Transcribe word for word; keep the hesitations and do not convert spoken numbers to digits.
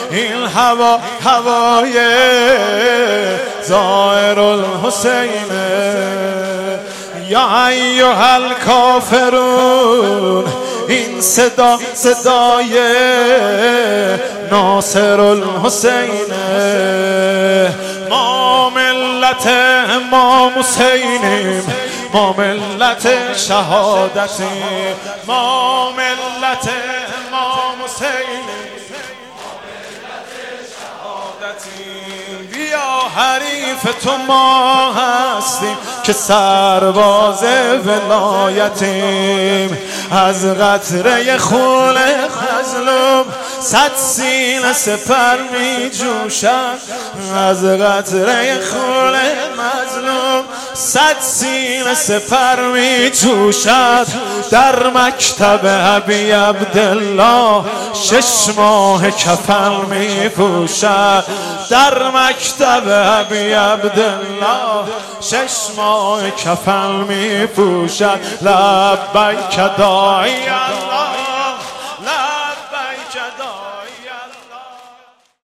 این هوا هوای زائر الحسینه. یا ایها الکافرون این صدا صدای ناصر الحسینه. ما ملت امام حسینیم، ما ملت شهادتیم، ما ملت امام حسینیم، ما ملت شهادتیم. بیا حریف تو ما هستیم که سرباز ولایتیم. از قطره خون مظلوم صد سینه سپر می جوشد، از قطره خون مظلوم صد سینه سپر می جوشد. در مکتب ابی عبدالله شش ماه کفن می پوشد، در مکتب ابی عبدالله شش ماه کفن می پوشد. لبیک داعیا